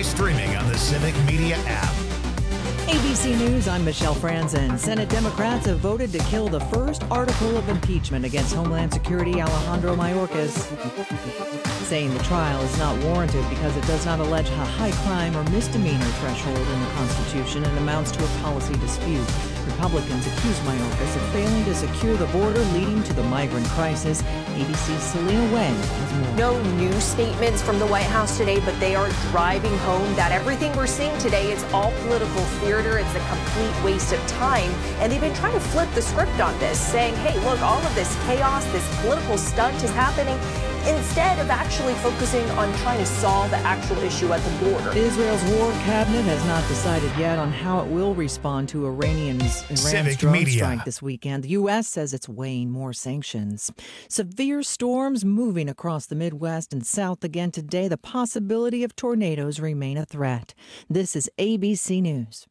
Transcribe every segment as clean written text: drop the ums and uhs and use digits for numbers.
Always streaming on the Civic Media app. ABC News, I'm Michelle Franzen. Senate Democrats have voted to kill the first article of impeachment against Homeland Security Alejandro Mayorkas, saying the trial is not warranted because it does not allege a high crime or misdemeanor threshold in the Constitution and amounts to a policy dispute. Republicans accuse Mayorkas of failing to secure the border, leading to the migrant crisis. ABC's Selena Wen has more. No new statements from the White House today, but they are driving home that everything we're seeing today is all political theater. It's a complete waste of time. And they've been trying to flip the script on this, saying, hey, look, all of this chaos, this political stunt is happening, instead of actually focusing on trying to solve the actual issue at the border. Israel's war cabinet has not decided yet on how it will respond to Iran's drone strike this weekend. The U.S. says it's weighing more sanctions. Severe storms moving across the Midwest and South again today. The possibility of tornadoes remain a threat. This is ABC News.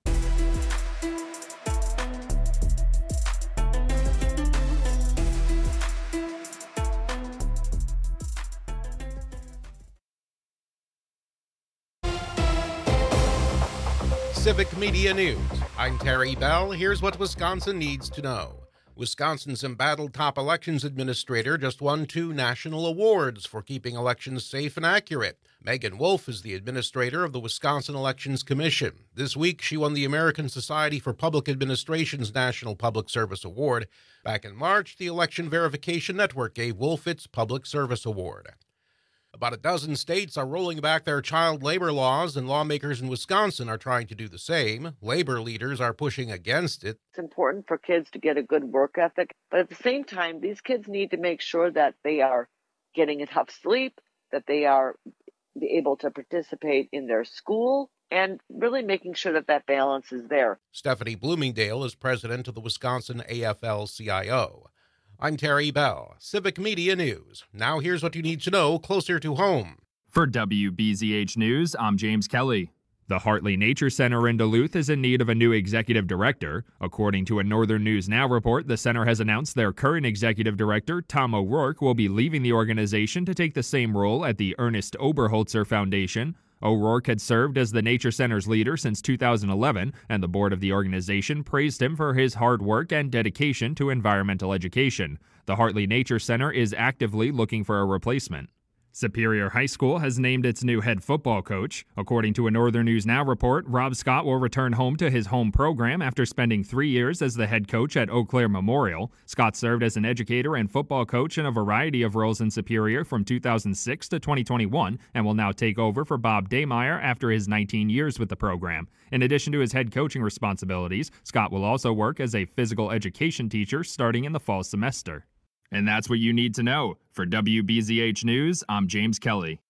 Civic Media News. I'm Terry Bell. Here's what Wisconsin needs to know. Wisconsin's embattled top elections administrator just won 2 national awards for keeping elections safe and accurate. Megan Wolf is the administrator of the Wisconsin Elections Commission. This week, she won the American Society for Public Administration's National Public Service Award. Back in March, the Election Verification Network gave Wolf its Public Service Award. About a dozen states are rolling back their child labor laws, and lawmakers in Wisconsin are trying to do the same. Labor leaders are pushing against it. It's important for kids to get a good work ethic, but at the same time, these kids need to make sure that they are getting enough sleep, that they are able to participate in their school, and really making sure that that balance is there. Stephanie Bloomingdale is president of the Wisconsin AFL-CIO. I'm Terry Bell, Civic Media News. Now here's what you need to know closer to home. For WBZH News, I'm James Kelly. The Hartley Nature Center in Duluth is in need of a new executive director. According to a Northern News Now report, the center has announced their current executive director, Tom O'Rourke, will be leaving the organization to take the same role at the Ernest Oberholzer Foundation. O'Rourke had served as the Nature Center's leader since 2011, and the board of the organization praised him for his hard work and dedication to environmental education. The Hartley Nature Center is actively looking for a replacement. Superior High School has named its new head football coach. According to a Northern News Now report, Rob Scott will return home to his home program after spending 3 years as the head coach at Eau Claire Memorial. Scott served as an educator and football coach in a variety of roles in Superior from 2006 to 2021 and will now take over for Bob Daymeyer after his 19 years with the program. In addition to his head coaching responsibilities, Scott will also work as a physical education teacher starting in the fall semester. And that's what you need to know. For WBZH News, I'm James Kelly.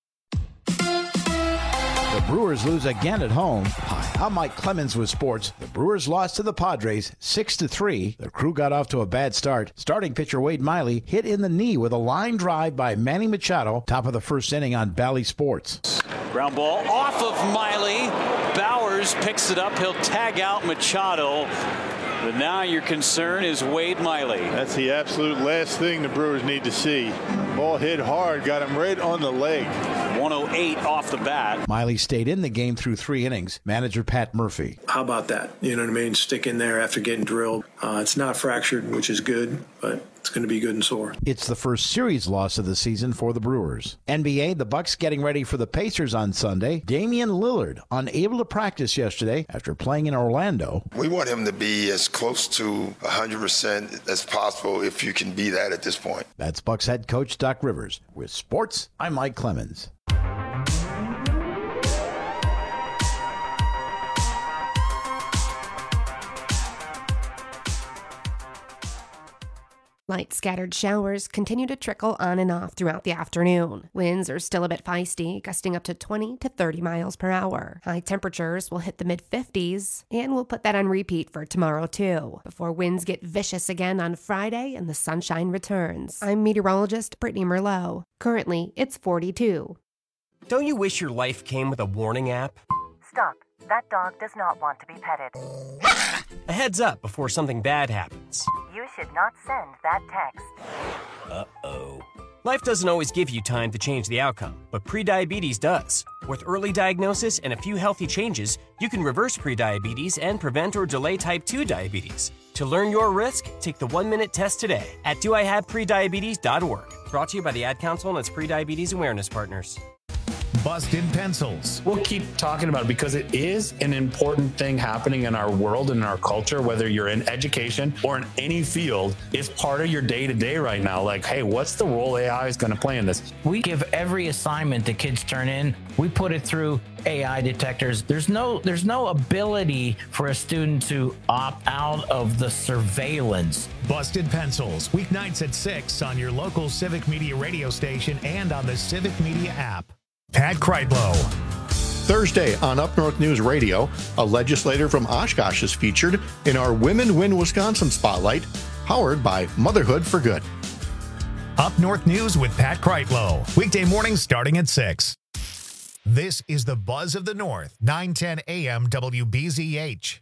The Brewers lose again at home. Hi, I'm Mike Clemens with sports. The Brewers lost to the Padres 6-3. The Crew got off to a bad start. Starting pitcher Wade Miley hit in the knee with a line drive by Manny Machado, top of the first inning on Bally Sports. Ground ball off of Miley. Bowers picks it up. He'll tag out Machado. But now your concern is Wade Miley. That's the absolute last thing the Brewers need to see. Ball hit hard, got him right on the leg. 108 off the bat. Miley stayed in the game through 3 innings. Manager Pat Murphy. How about that? You know what I mean? Stick in there after getting drilled. It's not fractured, which is good, but it's going to be good and sore. It's the first series loss of the season for the Brewers. NBA, the Bucks getting ready for the Pacers on Sunday. Damian Lillard unable to practice yesterday after playing in Orlando. We want him to be as close to 100% as possible if you can be that at this point. That's Bucks head coach Doc Rivers. With sports, I'm Mike Clemens. Light scattered showers continue to trickle on and off throughout the afternoon. Winds are still a bit feisty, gusting up to 20 to 30 miles per hour. High temperatures will hit the mid-50s, and we'll put that on repeat for tomorrow too, before winds get vicious again on Friday and the sunshine returns. I'm meteorologist Brittany Merlot. Currently, it's 42. Don't you wish your life came with a warning app? Stop. That dog does not want to be petted. A heads up before something bad happens. You should not send that text. Uh-oh. Life doesn't always give you time to change the outcome, but prediabetes does. With early diagnosis and a few healthy changes, you can reverse prediabetes and prevent or delay type 2 diabetes. To learn your risk, take the 1-minute test today at doihaveprediabetes.org. Brought to you by the Ad Council and its prediabetes awareness partners. Busted Pencils. We'll keep talking about it because it is an important thing happening in our world and in our culture, whether you're in education or in any field. It's part of your day-to-day right now. Like, hey, what's the role AI is going to play in this? We give every assignment the kids turn in, we put it through AI detectors. There's no ability for a student to opt out of the surveillance. Busted Pencils, weeknights at 6 on your local Civic Media radio station and on the Civic Media app. Pat Kreitlow. Thursday on Up North News Radio, a legislator from Oshkosh is featured in our Women Win Wisconsin Spotlight, powered by Motherhood for Good. Up North News with Pat Kreitlow, weekday mornings starting at 6. This is the Buzz of the North, 910 AM WBZH.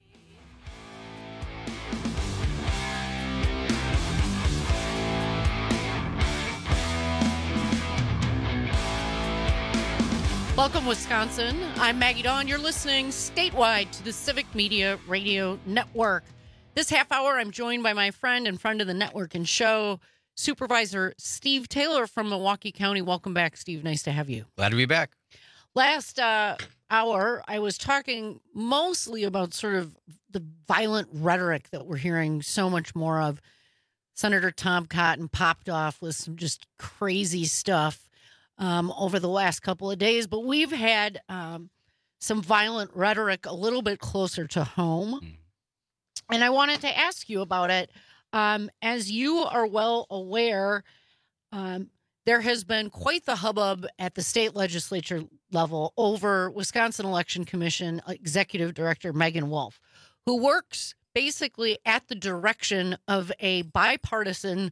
Welcome, Wisconsin. I'm Maggie Dawn. You're listening statewide to the Civic Media Radio Network. This half hour, I'm joined by my friend and friend of the network and show, Supervisor Steve Taylor from Milwaukee County. Welcome back, Steve. Nice to have you. Glad to be back. Last hour, I was talking mostly about sort of the violent rhetoric that we're hearing so much more of. Senator Tom Cotton popped off with some just crazy stuff over the last couple of days, but we've had some violent rhetoric a little bit closer to home. And I wanted to ask you about it. As you are well aware, there has been quite the hubbub at the state legislature level over Wisconsin Election Commission Executive Director Megan Wolf, who works basically at the direction of a bipartisan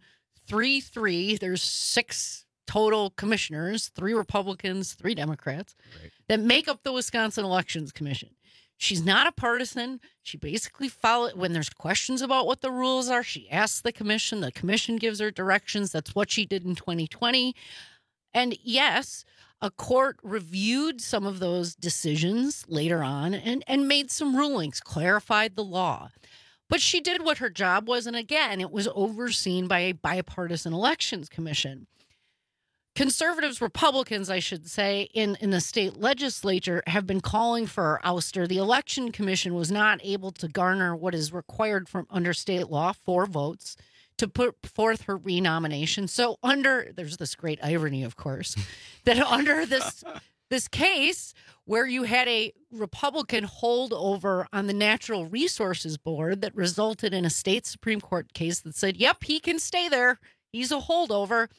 3-3. There's 6 total commissioners, 3 Republicans, 3 Democrats, that make up the Wisconsin Elections Commission. She's not a partisan. She basically follows when there's questions about what the rules are. She asks the commission gives her directions. That's what she did in 2020. And yes, a court reviewed some of those decisions later on and made some rulings, clarified the law. But she did what her job was, and again, it was overseen by a bipartisan elections commission. Conservatives, Republicans, I should say, in the state legislature have been calling for her ouster. The election commission was not able to garner what is required from under state law, 4 votes, to put forth her renomination. So there's this great irony, of course, that under this case where you had a Republican holdover on the Natural Resources Board that resulted in a state Supreme Court case that said, yep, he can stay there. He's a holdover.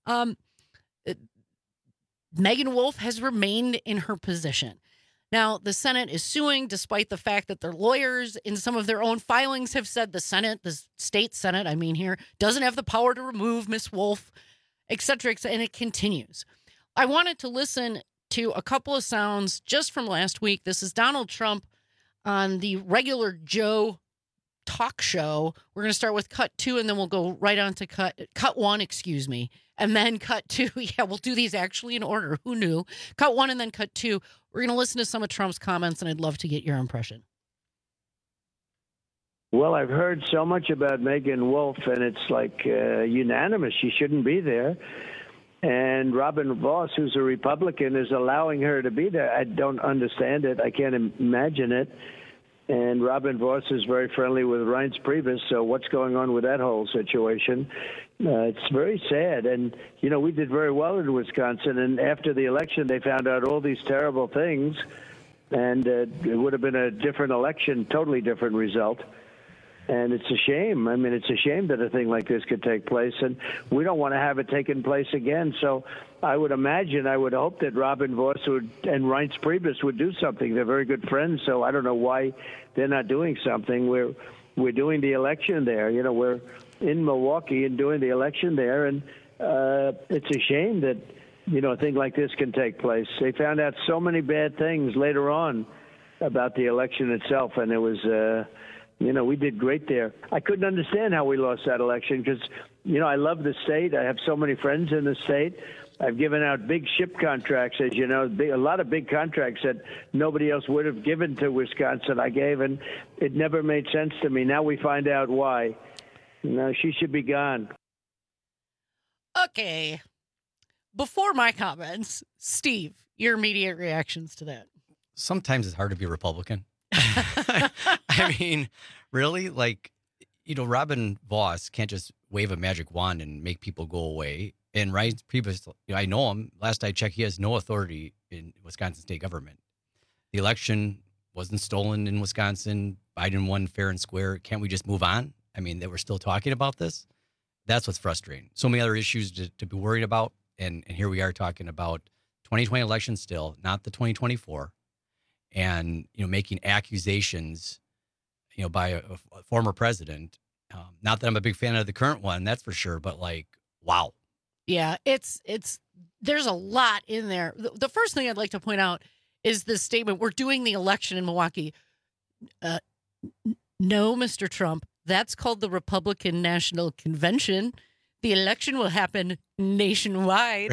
Megan Wolf has remained in her position. Now, the Senate is suing despite the fact that their lawyers in some of their own filings have said the state Senate, doesn't have the power to remove Miss Wolf, et cetera, and it continues. I wanted to listen to a couple of sounds just from last week. This is Donald Trump on the regular Joe talk show. We're going to start with cut 2, and then we'll go right on to cut 1, and then cut 2. Yeah, we'll do these actually in order. Who knew? Cut 1 and then cut 2. We're going to listen to some of Trump's comments, and I'd love to get your impression. Well, I've heard so much about Megan Wolf, and it's like unanimous. She shouldn't be there. And Robin Vos, who's a Republican, is allowing her to be there. I don't understand it. I can't imagine it. And Robin Vos is very friendly with Reince Priebus, so what's going on with that whole situation? It's very sad. And, we did very well in Wisconsin, and after the election, they found out all these terrible things, and it would have been a different election, totally different result. And it's a shame. It's a shame that a thing like this could take place, and we don't want to have it taken place again. So I would hope that Robin Vos and Reince Priebus would do something. They're very good friends, so I don't know why they're not doing something. We're doing the election there. We're in Milwaukee and doing the election there, and it's a shame that, a thing like this can take place. They found out so many bad things later on about the election itself, and it was... we did great there. I couldn't understand how we lost that election because I love the state. I have so many friends in the state. I've given out big ship contracts, as you know, a lot of big contracts that nobody else would have given to Wisconsin. I gave, and it never made sense to me. Now we find out why. She should be gone. Okay. Before my comments, Steve, your immediate reactions to that. Sometimes it's hard to be a Republican. I mean, really? Robin Vos can't just wave a magic wand and make people go away. And Ryan Priebus, I know him. Last I checked, he has no authority in Wisconsin state government. The election wasn't stolen in Wisconsin. Biden won fair and square. Can't we just move on? I mean, that we're still talking about this. That's what's frustrating. So many other issues to be worried about. And here we are talking about 2020 election still, not the 2024. And, making accusations, by a former president. Not that I'm a big fan of the current one, that's for sure. But wow. Yeah, there's a lot in there. The first thing I'd like to point out is this statement. We're doing the election in Milwaukee. No, Mr. Trump, that's called the Republican National Convention. The election will happen nationwide.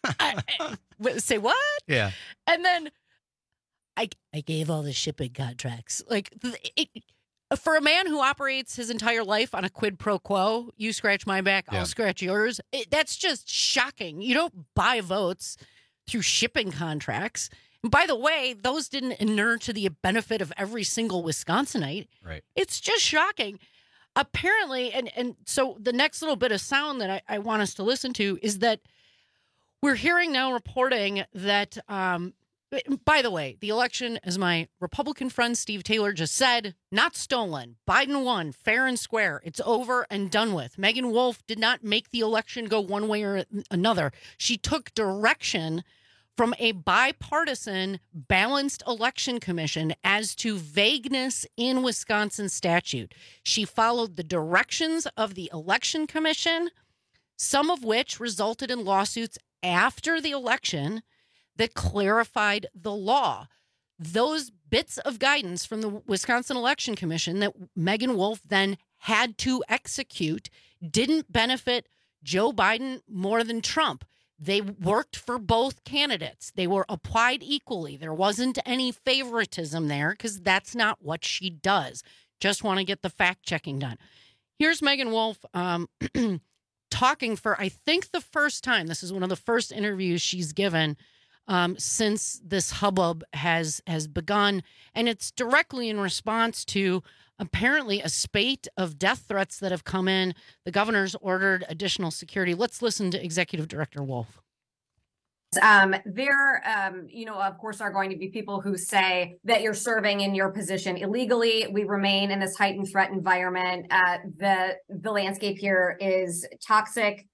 Say what? Yeah. And then I gave all the shipping contracts. For a man who operates his entire life on a quid pro quo, you scratch my back, I'll scratch yours. That's just shocking. You don't buy votes through shipping contracts. And by the way, those didn't inure to the benefit of every single Wisconsinite. Right. It's just shocking. Apparently, and so the next little bit of sound that I want us to listen to is that we're hearing now reporting that, by the way, the election, as my Republican friend Steve Taylor just said, not stolen. Biden won fair and square. It's over and done with. Megan Wolf did not make the election go one way or another. She took direction from a bipartisan, balanced election commission as to vagueness in Wisconsin statute. She followed the directions of the election commission, some of which resulted in lawsuits after the election that clarified the law. Those bits of guidance from the Wisconsin Election Commission that Megan Wolf then had to execute didn't benefit Joe Biden more than Trump. They worked for both candidates. They were applied equally. There wasn't any favoritism there because that's not what she does. Just want to get the fact checking done. Here's Megan Wolf talking for, I think, the first time. This is one of the first interviews she's given since this hubbub has begun. And it's directly in response to apparently a spate of death threats that have come in. The governor's ordered additional security. Let's listen to Executive Director Wolf. There, of course, are going to be people who say that you're serving in your position illegally. We remain in this heightened threat environment. The landscape here is toxic.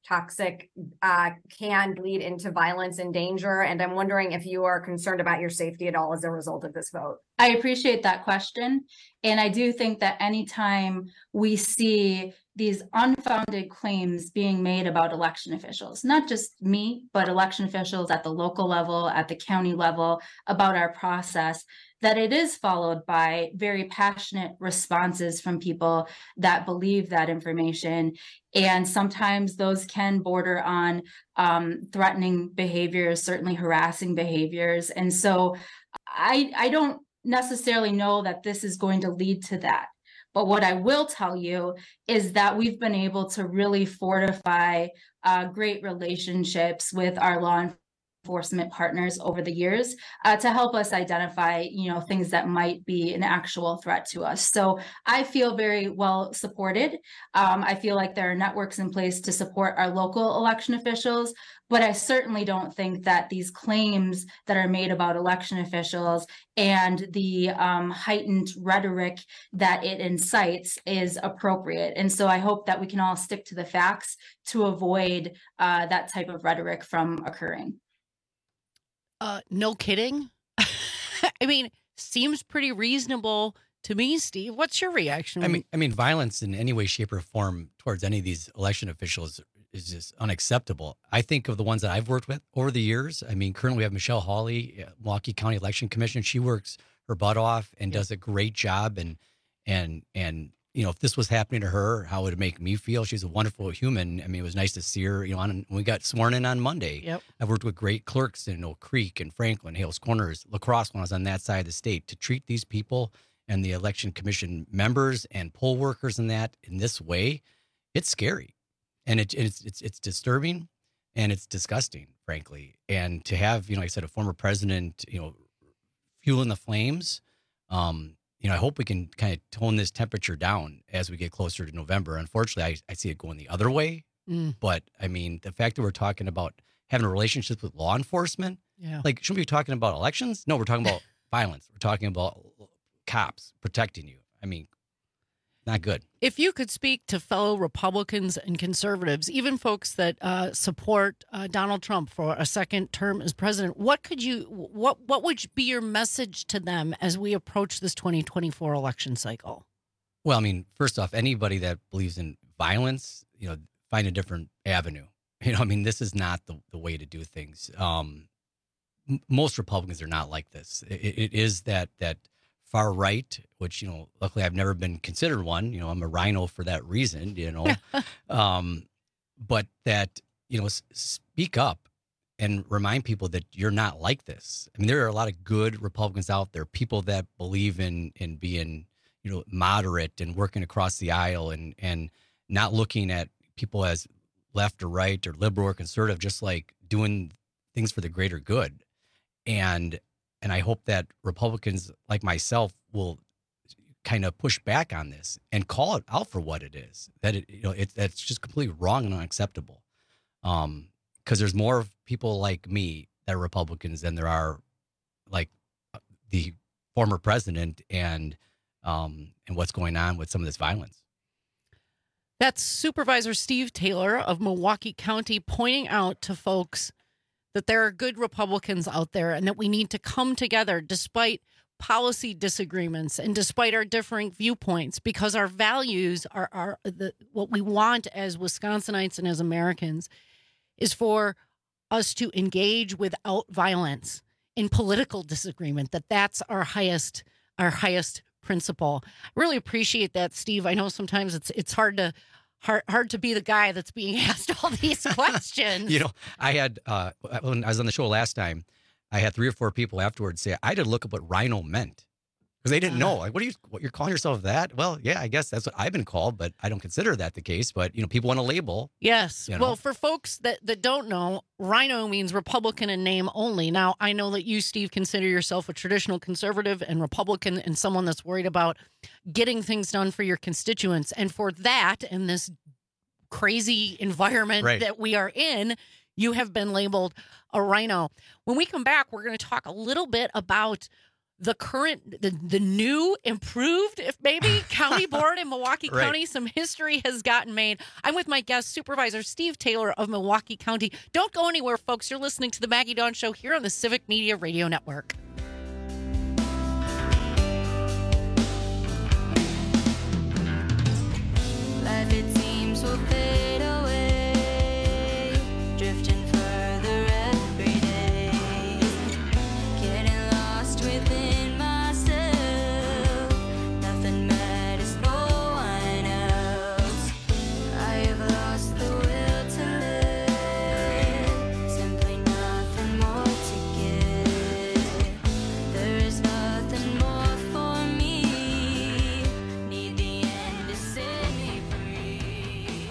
Can lead into violence and danger. And I'm wondering if you are concerned about your safety at all as a result of this vote. I appreciate that question. And I do think that anytime we see these unfounded claims being made about election officials, not just me, but election officials at the local level, at the county level, about our process, that it is followed by very passionate responses from people that believe that information. And sometimes those can border on threatening behaviors, certainly harassing behaviors. And so I don't necessarily know that this is going to lead to that. But what I will tell you is that we've been able to really fortify great relationships with our law enforcement partners over the years to help us identify, things that might be an actual threat to us. So I feel very well supported. I feel like there are networks in place to support our local election officials, but I certainly don't think that these claims that are made about election officials and the heightened rhetoric that it incites is appropriate. And so I hope that we can all stick to the facts to avoid that type of rhetoric from occurring. No kidding. I mean, seems pretty reasonable to me, Steve. What's your reaction? I mean, violence in any way, shape, or form towards any of these election officials is just unacceptable. I think of the ones that I've worked with over the years. I mean, currently we have Michelle Hawley, Milwaukee County Election Commission. She works her butt off and does a great job and if this was happening to her, how would it make me feel? She's a wonderful human. I mean, it was nice to see her, when we got sworn in on Monday. Yep. I've worked with great clerks in Oak Creek and Franklin, Hales Corners, La Crosse when I was on that side of the state. To treat these people and the election commission members and poll workers in this way, it's scary. And it's disturbing and it's disgusting, frankly. And to have, like I said, a former president, fueling the flames, I hope we can kind of tone this temperature down as we get closer to November. Unfortunately, I see it going the other way. But I mean, the fact that we're talking about having a relationship with law enforcement, shouldn't we be talking about elections? No, we're talking about violence. We're talking about cops protecting you. I mean, not good. If you could speak to fellow Republicans and conservatives, even folks that support Donald Trump for a second term as president, what would be your message to them as we approach this 2024 election cycle? Well, I mean, first off, anybody that believes in violence, find a different avenue. This is not the way to do things. Most Republicans are not like this. It is that far right, which, luckily I've never been considered one. I'm a rhino for that reason, but that, speak up and remind people that you're not like this. I mean, there are a lot of good Republicans out there, people that believe in being, moderate and working across the aisle and not looking at people as left or right or liberal or conservative, just like doing things for the greater good. And I hope that Republicans like myself will kind of push back on this and call it out for what it is. That that's just completely wrong and unacceptable. Because there's more people like me that are Republicans than there are like the former president and what's going on with some of this violence. That's Supervisor Steve Taylor of Milwaukee County pointing out to folks that there are good Republicans out there and that we need to come together despite policy disagreements and despite our differing viewpoints, because our values are what we want as Wisconsinites and as Americans is for us to engage without violence in political disagreement, that's our highest principle. I really appreciate that, Steve. I know sometimes it's hard to be the guy that's being asked all these questions. I had, when I was on the show last time, I had 3 or 4 people afterwards say, I had to look up what rhino meant because they didn't know. Like, what you're calling yourself that? Well, yeah, I guess that's what I've been called, but I don't consider that the case. But, people want a label. Yes. Well, for folks that don't know, rhino means Republican in name only. Now, I know that you, Steve, consider yourself a traditional conservative and Republican and someone that's worried about getting things done for your constituents. And for that, in this crazy environment that we are in, you have been labeled a rhino. When we come back, we're going to talk a little bit about the new, improved, if maybe, county board in Milwaukee County. Some history has gotten made. I'm with my guest, Supervisor Steve Taylor of Milwaukee County. Don't go anywhere, folks. You're listening to the Maggie Dawn Show here on the Civic Media Radio Network. Life, it seems, will fade away, drifting further every day, getting lost within myself. Nothing matters, no one else. I have lost the will to live, simply nothing more to give. There is nothing more for me, need the end to set me free.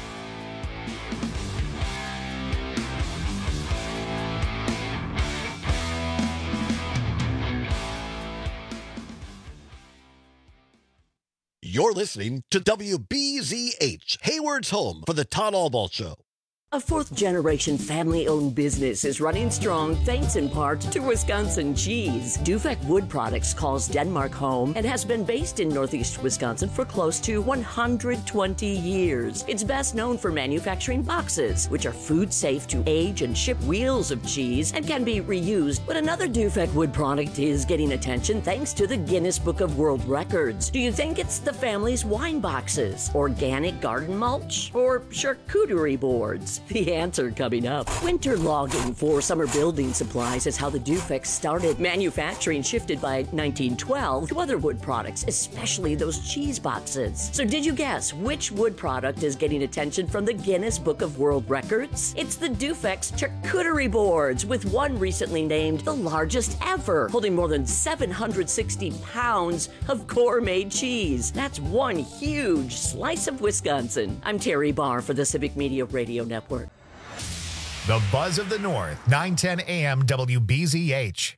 You're listening to WBZH, Hayward's home for the Todd Albaugh Show. A fourth-generation family-owned business is running strong thanks in part to Wisconsin cheese. Dufek Wood Products calls Denmark home and has been based in northeast Wisconsin for close to 120 years. It's best known for manufacturing boxes, which are food safe to age and ship wheels of cheese and can be reused. But another Dufek Wood product is getting attention thanks to the Guinness Book of World Records. Do you think it's the family's wine boxes, organic garden mulch, or charcuterie boards? Dufex? The answer coming up. Winter logging for summer building supplies is how the Dufex started. Manufacturing shifted by 1912 to other wood products, especially those cheese boxes. So did you guess which wood product is getting attention from the Guinness Book of World Records? It's the Dufex charcuterie boards, with one recently named the largest ever, holding more than 760 pounds of gourmet cheese. That's one huge slice of Wisconsin. I'm Terry Barr for the Civic Media Radio Network. The Buzz of the North, 910 AM WBZH.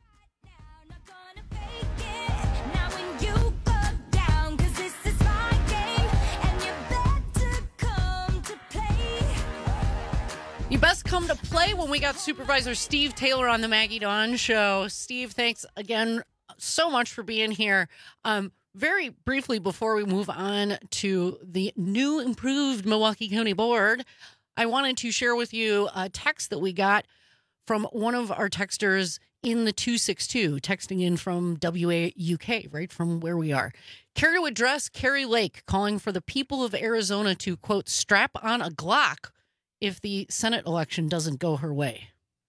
You best come to play when we got Supervisor Steve Taylor on the Maggie Dawn Show. Steve, thanks again so much for being here. Very briefly, before we move on to the new improved Milwaukee County Board, I wanted to share with you a text that we got from one of our texters in the 262, texting in from WAUK, right from where we are. Care to address Carrie Lake, calling for the people of Arizona to, quote, strap on a Glock if the Senate election doesn't go her way.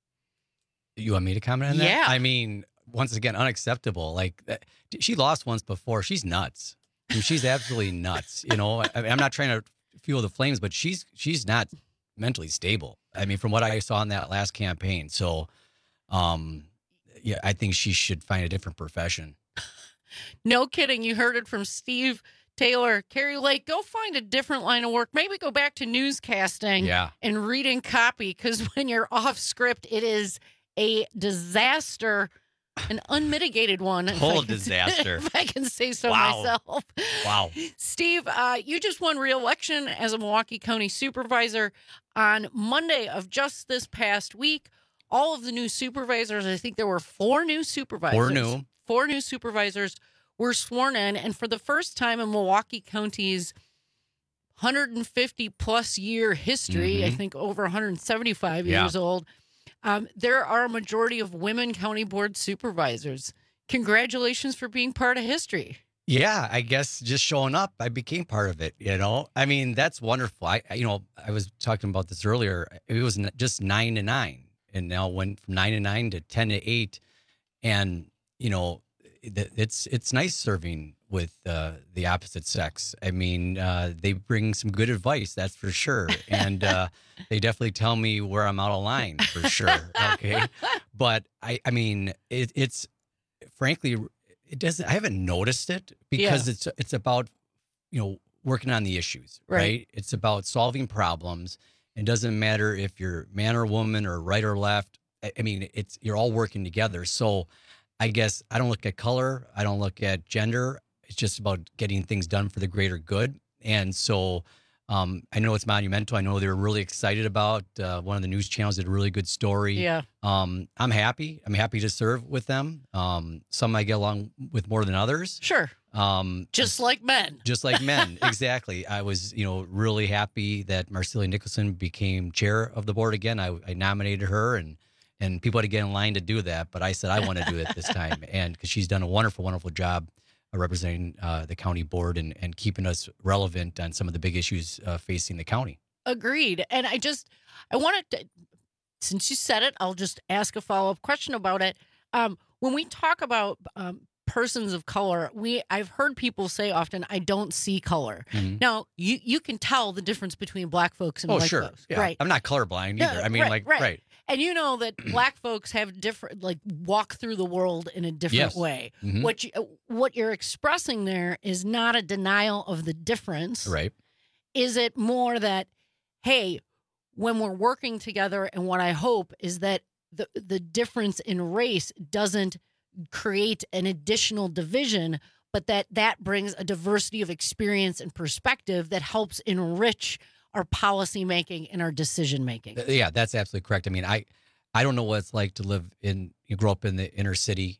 You want me to comment on that? Yeah. I mean, once again, unacceptable. Like, she lost once before. She's nuts. I mean, she's absolutely nuts. You know, I'm not trying to fuel the flames, but she's not mentally stable. I mean, from what I saw in that last campaign. So, yeah, I think she should find a different profession. No kidding. You heard it from Steve Taylor. Carrie Lake, go find a different line of work. Maybe go back to newscasting and reading copy, because when you're off script, it is a disaster, an unmitigated one. Whole disaster. If I can say so myself. Wow. Steve, you just won re-election as a Milwaukee County Supervisor on Monday of just this past week. All of the new supervisors, I think there were 4 new supervisors. 4 new supervisors were sworn in, and for the first time in Milwaukee County's 150-plus year history, I think over 175 years old, there are a majority of women county board supervisors. Congratulations for being part of history. Yeah, I guess just showing up, I became part of it, you know? I mean, that's wonderful. I was talking about this earlier. It was just 9 to 9, and now went from 9 to 9 to 10 to 8. And, you know, it's nice serving with the opposite sex. I mean, they bring some good advice, that's for sure. And they definitely tell me where I'm out of line, for sure. Okay. But I mean, it's frankly, it doesn't, I haven't noticed it, because it's about, you know, working on the issues, right? It's about solving problems. It doesn't matter if you're man or woman or right or left. I mean, you're all working together. So I guess I don't look at color. I don't look at gender. It's just about getting things done for the greater good. And so I know it's monumental. I know they're really excited about one of the news channels did a really good story. Yeah. I'm happy. I'm happy to serve with them. Some I get along with more than others. Sure. Just like men. Just like men. Exactly. I was, you know, really happy that Marcelia Nicholson became chair of the board again. I nominated her, and people had to get in line to do that. But I said, I want to do it this time. And because she's done a wonderful, wonderful job representing the county board and keeping us relevant on some of the big issues facing the county. Agreed. And I wanted to, since you said it, I'll just ask a follow-up question about it. When we talk about persons of color, I've heard people say often, I don't see color. Mm-hmm. Now, you can tell the difference between black folks and white folks. Yeah. Right. I'm not colorblind either. I mean, right. And you know that black folks have different, like, walk through the world in a different way. Mm-hmm. What you're expressing there is not a denial of the difference. Right. Is it more that, hey, when we're working together, and what I hope is that the difference in race doesn't create an additional division, but that brings a diversity of experience and perspective that helps enrich our policy making and our decision making. Yeah, that's absolutely correct. I mean, I don't know what it's like to grow up in the inner city,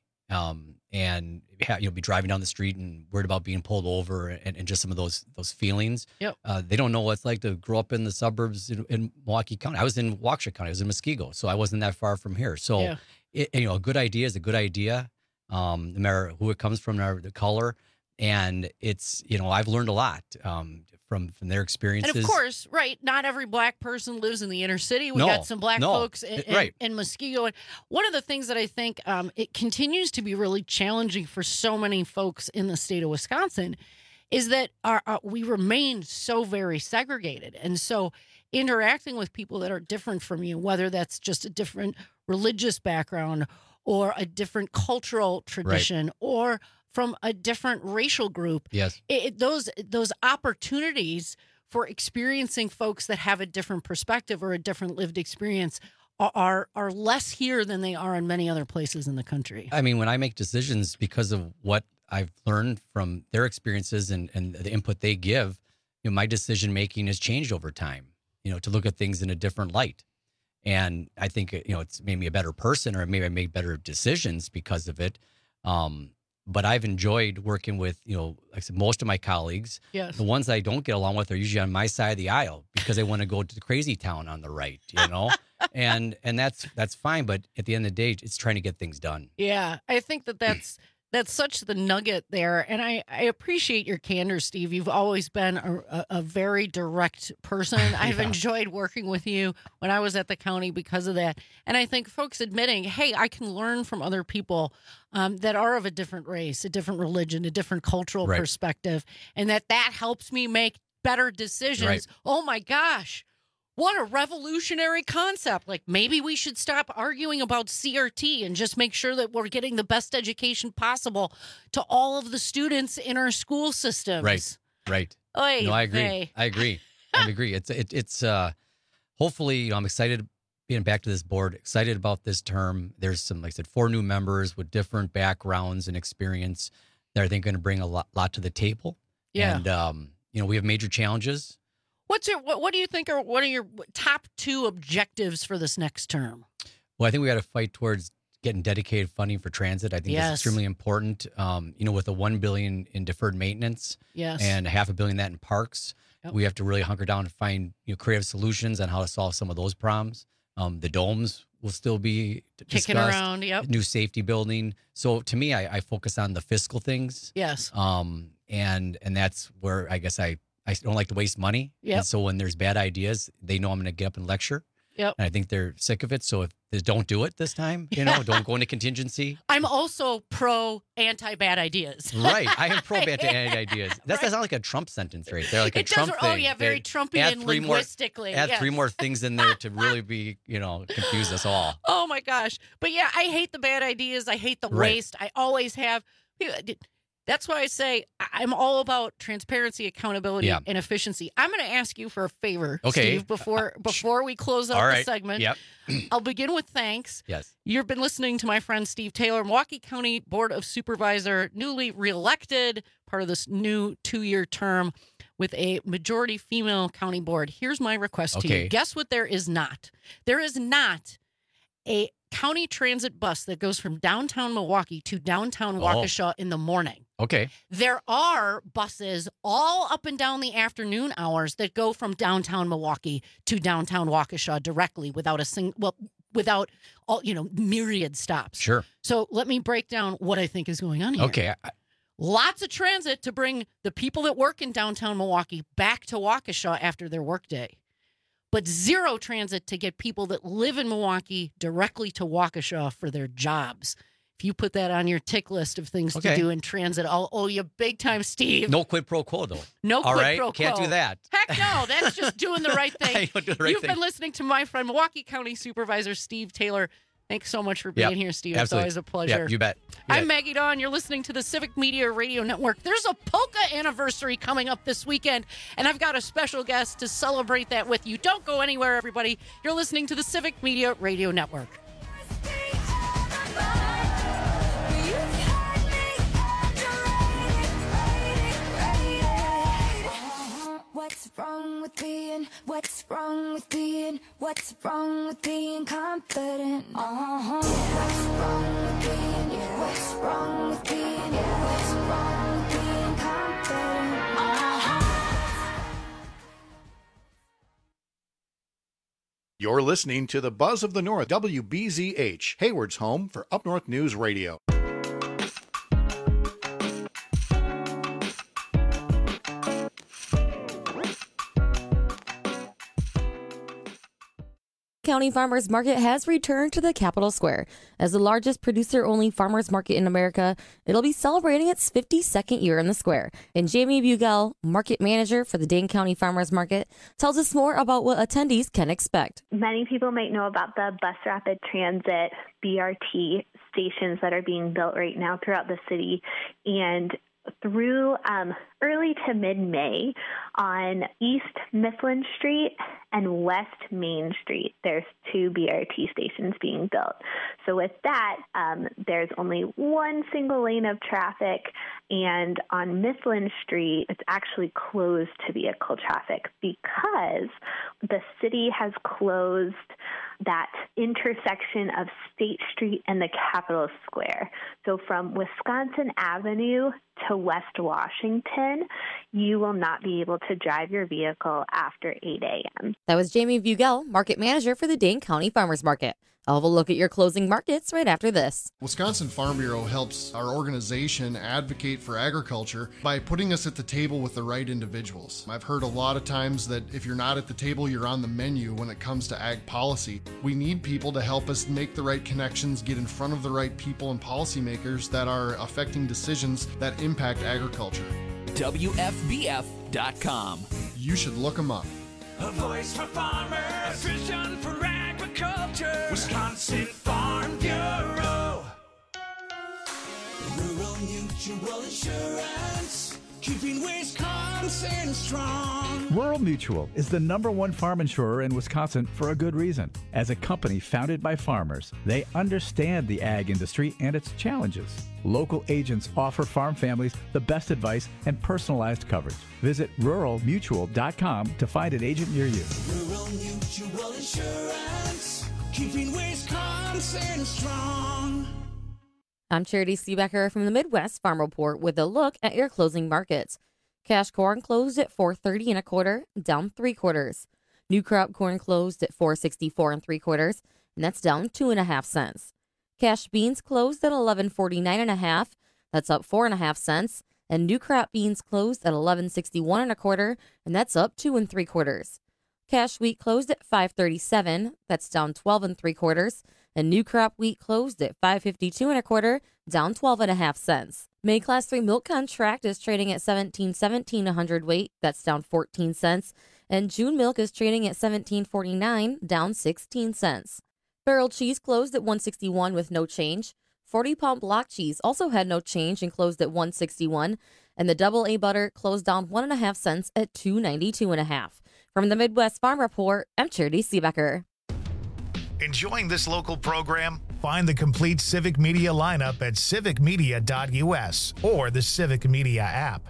and be driving down the street and worried about being pulled over, and just some of those feelings. Yep. They don't know what it's like to grow up in the suburbs in Milwaukee County. I was in Waukesha County. I was in Muskego, so I wasn't that far from here. So, a good idea is a good idea, no matter who it comes from, or the color. And it's, I've learned a lot from their experiences. And of course, right, not every black person lives in the inner city. We No, got some black no, folks in Muskego. And one of the things that I think it continues to be really challenging for so many folks in the state of Wisconsin is that we remain so very segregated. And so interacting with people that are different from you, whether that's just a different religious background or a different cultural tradition or from a different racial group. Yes. Those opportunities for experiencing folks that have a different perspective or a different lived experience are less here than they are in many other places in the country. I mean, when I make decisions because of what I've learned from their experiences and the input they give, my decision making has changed over time, to look at things in a different light. And I think, it's made me a better person, or maybe I make better decisions because of it. But I've enjoyed working with, like I said, most of my colleagues. Yes. The ones I don't get along with are usually on my side of the aisle because they want to go to the crazy town on the right, and that's fine. But at the end of the day, it's trying to get things done. Yeah, I think that's such the nugget there. And I appreciate your candor, Steve. You've always been a very direct person. I've enjoyed working with you when I was at the county because of that. And I think folks admitting, hey, I can learn from other people that are of a different race, a different religion, a different cultural perspective, and that helps me make better decisions. Right. Oh, my gosh. What a revolutionary concept. Like, maybe we should stop arguing about CRT and just make sure that we're getting the best education possible to all of the students in our school systems. Right. Oy, no, I agree. hey. I agree. It's hopefully, I'm excited being back to this board, excited about this term. There's some, like I said, 4 new members with different backgrounds and experience that I think are going to bring a lot to the table. Yeah. And, we have major challenges. What do you think are one of your top 2 objectives for this next term? Well, I think we got to fight towards getting dedicated funding for transit. I think that's extremely important. With the $1 billion in deferred maintenance, and $500 million that in parks, we have to really hunker down and find creative solutions on how to solve some of those problems. The domes will still be kicking discussed. Around. New safety building. So to me, I focus on the fiscal things. Yes. And that's where I guess I don't like to waste money. Yep. And so when there's bad ideas, they know I'm going to get up and lecture. Yep. And I think they're sick of it. So if they don't do it this time, don't go into contingency. I'm also pro anti-bad ideas. Right. I am pro anti-bad ideas. That's not like a Trump sentence right there. Like a Trump thing. Oh, yeah, very Trumpian linguistically. Add 3 more things in there to really be, confuse us all. Oh, my gosh. But yeah, I hate the bad ideas. I hate the waste. I always have. That's why I say I'm all about transparency, accountability, and efficiency. I'm going to ask you for a favor, Steve, before we close out the segment. Yep. I'll begin with thanks. Yes. You've been listening to my friend Steve Taylor, Milwaukee County Board of Supervisor, newly reelected, part of this new 2-year term with a majority female county board. Here's my request to you. Guess what there is not? There is not a county transit bus that goes from downtown Milwaukee to downtown Waukesha in the morning. Okay. There are buses all up and down the afternoon hours that go from downtown Milwaukee to downtown Waukesha directly without without all, myriad stops. Sure. So let me break down what I think is going on here. Okay. Lots of transit to bring the people that work in downtown Milwaukee back to Waukesha after their workday. But 0 transit to get people that live in Milwaukee directly to Waukesha for their jobs. If you put that on your tick list of things to do in transit, I'll owe you big time, Steve. No quid pro quo, though. No quid pro quo. Can't do that. Heck no, that's just doing the right thing. I don't do the right You've thing. been listening to my friend, Milwaukee County Supervisor Steve Taylor. Thanks so much for being here, Steve. Absolutely. It's always a pleasure. Yeah, you bet. I'm Maggie Dawn. You're listening to the Civic Media Radio Network. There's a polka anniversary coming up this weekend, and I've got a special guest to celebrate that with you. Don't go anywhere, everybody. You're listening to the Civic Media Radio Network. What's wrong with being confident? What's wrong with being confident? You're listening to the Buzz of the North, WBZH, Hayward's home for Up North News Radio. County Farmers Market has returned to the Capitol Square. As the largest producer-only farmers market in America, it'll be celebrating its 52nd year in the square. And Jamie Bugel, market manager for the Dane County Farmers Market, tells us more about what attendees can expect. Many people might know about the Bus Rapid Transit BRT stations that are being built right now throughout the city. And through early to mid-May on East Mifflin Street and West Main Street, there's 2 BRT stations being built. So with that, there's only one single lane of traffic, and on Mifflin Street, it's actually closed to vehicle traffic because the city has closed that intersection of State Street and the Capitol Square. So from Wisconsin Avenue to West Washington, you will not be able to drive your vehicle after 8 a.m. That was Jamie Bugel, market manager for the Dane County Farmers Market. I'll have a look at your closing markets right after this. Wisconsin Farm Bureau helps our organization advocate for agriculture by putting us at the table with the right individuals. I've heard a lot of times that if you're not at the table, you're on the menu when it comes to ag policy. We need people to help us make the right connections, get in front of the right people and policymakers that are affecting decisions that impact agriculture. WFBF.com. You should look them up. A voice for farmers, a vision for agriculture. Wisconsin Farm Bureau. Rural Mutual Insurance, keeping Wisconsin strong. Rural Mutual is the #1 farm insurer in Wisconsin for a good reason. As a company founded by farmers, they understand the ag industry and its challenges. Local agents offer farm families the best advice and personalized coverage. Visit ruralmutual.com to find an agent near you. Rural Mutual Insurance, keeping Wisconsin strong. I'm Charity Seebecker from the Midwest Farm Report with a look at your closing markets. Cash corn closed at $4.30 1/4, down 3/4. New crop corn closed at $4.64 3/4, and that's down 2.5 cents. Cash beans closed at $11.49 1/2, that's up 4.5 cents. And new crop beans closed at $11.61 1/4, and that's up 2 3/4. Cash wheat closed at $5.37, that's down 12 3/4. And new crop wheat closed at $5.52 1/4, down 12.5 cents. May Class 3 milk contract is trading at $17.17 a hundredweight, that's down 14 cents. And June milk is trading at $17.49, down 16 cents. Barrel cheese closed at $1.61 with no change. 40-pound block cheese also had no change and closed at $1.61. And the double A butter closed down 1.5 cents at $2.92 1/2. From the Midwest Farm Report, I'm Charity Seebecker. Enjoying this local program? Find the complete Civic Media lineup at civicmedia.us or the Civic Media app.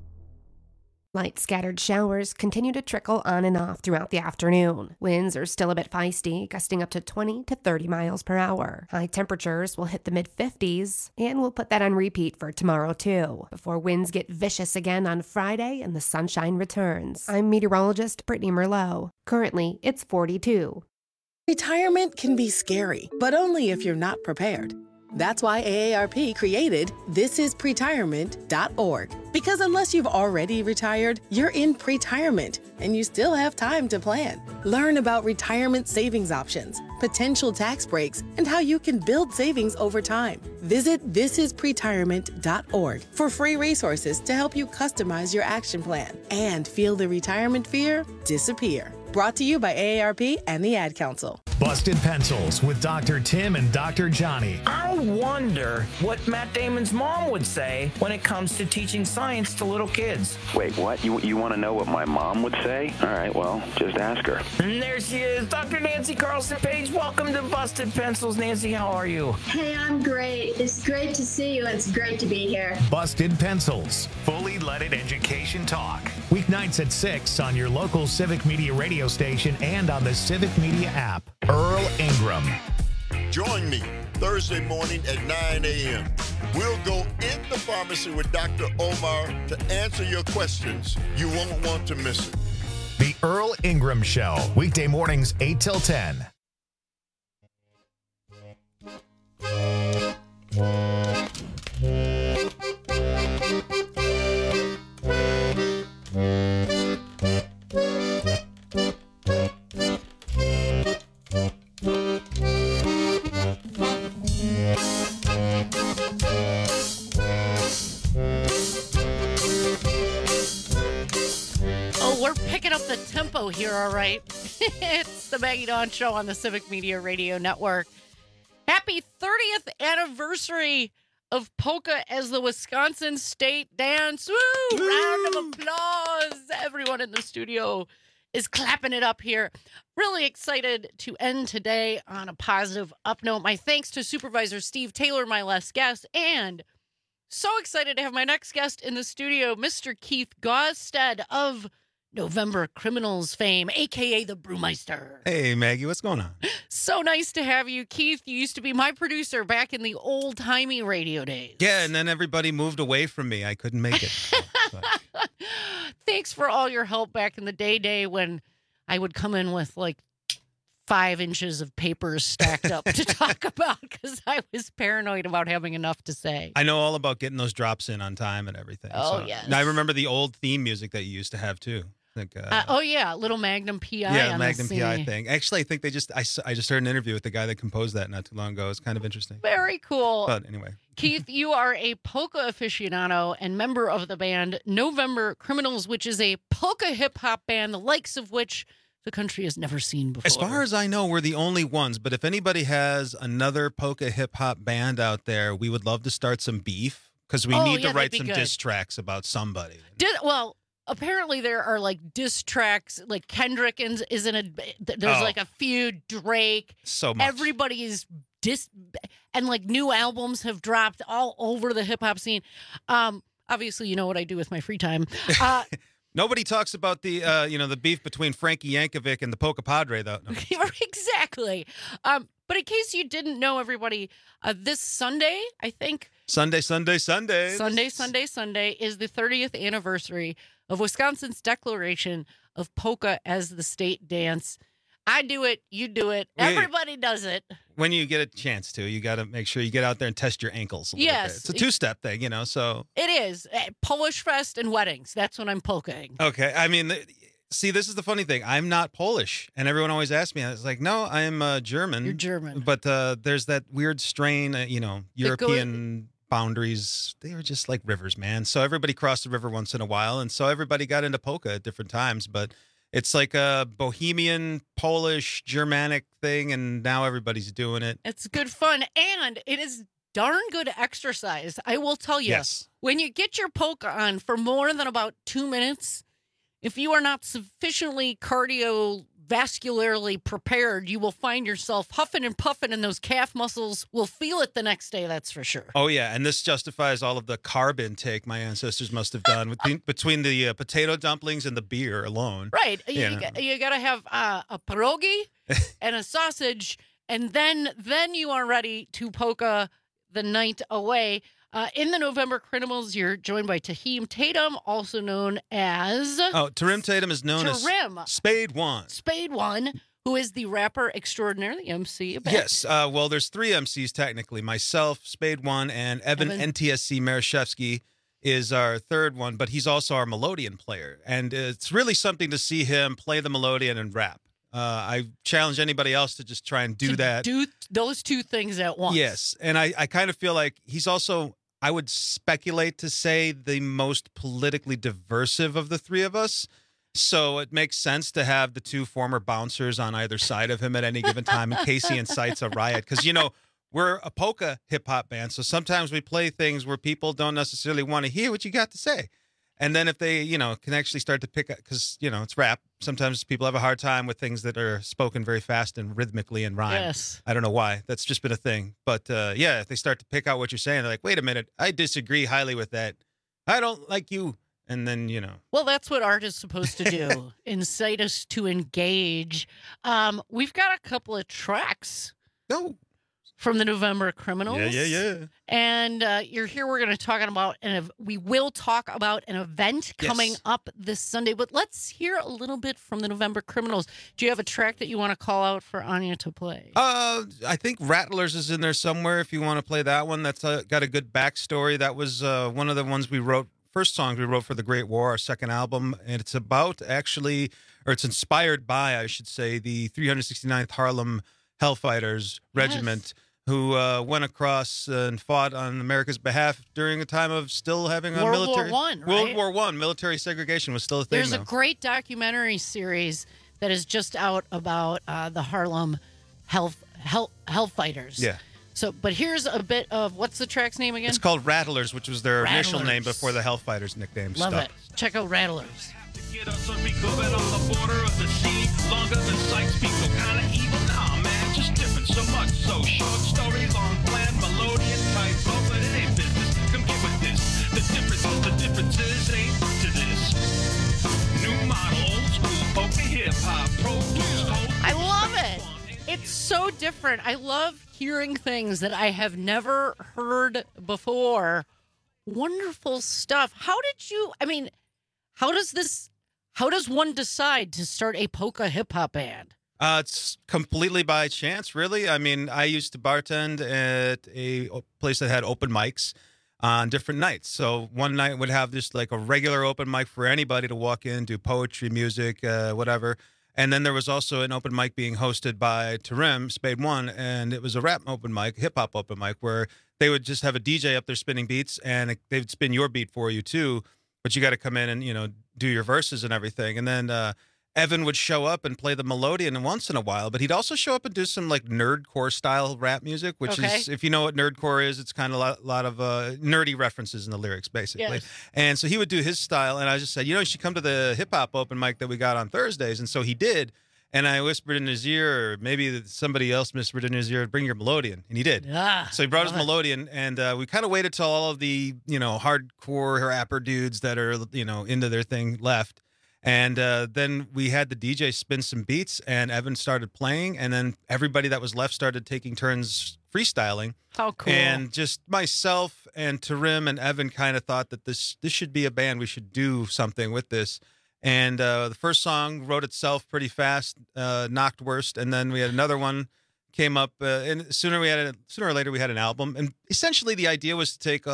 Light scattered showers continue to trickle on and off throughout the afternoon. Winds are still a bit feisty, gusting up to 20 to 30 miles per hour. High temperatures will hit the mid-50s, and we'll put that on repeat for tomorrow too, before winds get vicious again on Friday and the sunshine returns. I'm meteorologist Brittany Merlot. Currently, it's 42. Retirement can be scary, but only if you're not prepared. That's why AARP created thisispretirement.org. Because unless you've already retired, you're in pretirement, and you still have time to plan. Learn about retirement savings options, potential tax breaks, and how you can build savings over time. Visit thisispretirement.org for free resources to help you customize your action plan and feel the retirement fear disappear. Brought to you by AARP and the Ad Council. Busted Pencils with Dr. Tim and Dr. Johnny. I wonder what Matt Damon's mom would say when it comes to teaching science to little kids. Wait, what? You want to know what my mom would say? All right, well, just ask her. And there she is, Dr. Nancy Carlson Page. Welcome to Busted Pencils. Nancy, how are you? Hey, I'm great. It's great to see you, and it's great to be here. Busted Pencils, fully leaded education talk. Weeknights at 6 on your local Civic Media radio station and on the Civic Media app. Earl Ingram. Join me Thursday morning at 9 a.m. We'll go in the pharmacy with Dr. Omar to answer your questions. You won't want to miss it. The Earl Ingram Show, weekday mornings 8 till 10. Oh, we're picking up the tempo here, all right. It's the Maggie Dawn Show on the Civic Media Radio Network. Happy 30th anniversary of polka as the Wisconsin state dance. Woo! Round of applause. Everyone in the studio is clapping it up here. Really excited to end today on a positive up note. My thanks to Supervisor Steve Taylor, my last guest, and so excited to have my next guest in the studio, Mr. Keith Gosted of November Criminals fame, a.k.a. the Brewmeister. Hey, Maggie, what's going on? So nice to have you. Keith, you used to be my producer back in the old-timey radio days. Yeah, and then everybody moved away from me. I couldn't make it. Thanks for all your help back in the day when I would come in with like 5 inches of papers stacked up to talk about because I was paranoid about having enough to say. I know all about getting those drops in on time and everything. Oh, yes. And I remember the old theme music that you used to have, too. Like, oh, yeah, little Magnum PI. Yeah, on Magnum the PI thing. Actually, I think I just heard an interview with the guy that composed that not too long ago. It's kind of interesting. Very cool. But anyway. Keith, you are a polka aficionado and member of the band November Criminals, which is a polka hip-hop band, the likes of which the country has never seen before. As far as I know, we're the only ones. But if anybody has another polka hip-hop band out there, we would love to start some beef because we need to write some diss tracks about somebody. Well, apparently there are like diss tracks, like Kendrick is in a. There's like a few, Drake. So much. Everybody is and like new albums have dropped all over the hip hop scene. Obviously, you know what I do with my free time. Nobody talks about the the beef between Frankie Yankovic and the Polka Padre, though. No. Exactly. But in case you didn't know, everybody, this Sunday, I think. Sunday is the 30th anniversary of Wisconsin's declaration of polka as the state dance. I do it. You do it. Everybody does it. When you get a chance to, you got to make sure you get out there and test your ankles a little bit. It's a two-step thing, so. It is. Polish Fest and weddings. That's when I'm polkaing. Okay. I mean, see, this is the funny thing. I'm not Polish. And everyone always asks me, it's like, no, I'm German. You're German. But there's that weird strain, European boundaries. They were just like rivers, man. So everybody crossed the river once in a while. And so everybody got into polka at different times. But it's like a Bohemian, Polish, Germanic thing, and now everybody's doing it. It's good fun, and it is darn good exercise. I will tell you, yes. When you get your polka on for more than about 2 minutes, if you are not sufficiently cardiovascularly prepared, you will find yourself huffing and puffing, and those calf muscles will feel it the next day, that's for sure. Oh, yeah, and this justifies all of the carb intake my ancestors must have done between the potato dumplings and the beer alone. Right. You got to have a pierogi and a sausage, and then you are ready to polka the night away. In the November Criminals, you're joined by Tahim Tatum, also known as... Oh, Tarim Tatum is known as Spade One. Spade One, who is the rapper extraordinaire, the MC. Yes. Well, there's 3 MCs technically. Myself, Spade One, and Evan NTSC Marashevsky is our third one, but he's also our melodeon player. And it's really something to see him play the melodeon and rap. I challenge anybody else to just try and do that. Do those 2 things at once. Yes. And I kind of feel like he's also... I would speculate to say the most politically diversive of the 3 of us. So it makes sense to have the 2 former bouncers on either side of him at any given time in case he incites a riot. Because, we're a polka hip-hop band, so sometimes we play things where people don't necessarily want to hear what you got to say. And then if they, can actually start to pick up, because, it's rap. Sometimes people have a hard time with things that are spoken very fast and rhythmically and rhyme. Yes. I don't know why. That's just been a thing. But, if they start to pick out what you're saying, they're like, wait a minute, I disagree highly with that. I don't like you. And then, Well, that's what art is supposed to do. Incite us to engage. We've got a couple of tracks. No. From the November Criminals. Yeah. And you're here. We're going to talk about, we will talk about an event coming up this Sunday. But let's hear a little bit from the November Criminals. Do you have a track that you want to call out for Anya to play? I think Rattlers is in there somewhere if you want to play that one. That's got a good backstory. That was one of the ones we wrote, first songs we wrote for The Great War, our second album. And it's about it's inspired by, I should say, the 369th Harlem Hellfighters Regiment. who went across and fought on America's behalf during a time of still having a World military... War I, right? World War I. Military segregation was still a thing, There's though. a great documentary series that is just out about the Harlem Hellfighters. Yeah. So, but here's a bit of, what's the track's name again? It's called Rattlers, which was their initial Rattlers. name before the Hellfighters nickname Love stuck. it. Check out Rattlers. Get us a recovered on the border of the sea. Longer than Sykes, people kind of evil. Nah, man, just different. So much so short story, long plan, melodious type. Oh, but it ain't business. Come get with this. The differences ain't to this. New model, old school, polka hip hop, produced whole. I love it. It's so different. I love hearing things that I have never heard before. Wonderful stuff. How does one decide to start a polka hip hop band? It's completely by chance, really. I mean, I used to bartend at a place that had open mics on different nights. So one night would have just like a regular open mic for anybody to walk in, do poetry, music, whatever. And then there was also an open mic being hosted by Tarim, Spade One, and it was a rap open mic, hip hop open mic, where they would just have a DJ up there spinning beats, and they'd spin your beat for you too. But you got to come in and do your verses and everything. And then Evan would show up and play the melodeon once in a while, but he'd also show up and do some like nerdcore style rap music, which is, if you know what nerdcore is, it's kind of a lot of nerdy references in the lyrics, basically. Yes. And so he would do his style, and I just said, you should come to the hip hop open mic that we got on Thursdays. And so he did. And I whispered in his ear, or maybe somebody else whispered in his ear, bring your melodeon. And he did. Yeah, so he brought his melodeon, and we kind of waited till all of the, hardcore rapper dudes that are, into their thing left. And then we had the DJ spin some beats, and Evan started playing, and then everybody that was left started taking turns freestyling. How cool. And just myself and Tarim and Evan kind of thought that this should be a band. We should do something with this. And the first song wrote itself pretty fast, Knocked Worst, and then we had another one came up, and sooner or later we had an album. And essentially the idea was to take